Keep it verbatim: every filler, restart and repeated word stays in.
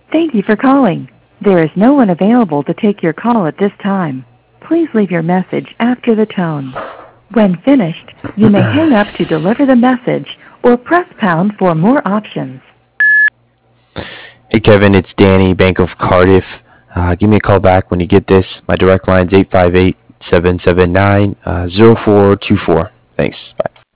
Thank you for calling. There is no one available to take your call at this time. Please leave your message after the tone. When finished, you may hang up to deliver the message or press pound for more options. Hey Kevin, it's Danny, Bank of Cardiff. Uh, give me a call back when you get this. My direct line is eight five eight, seven seven nine, zero four two four. Thanks. Bye.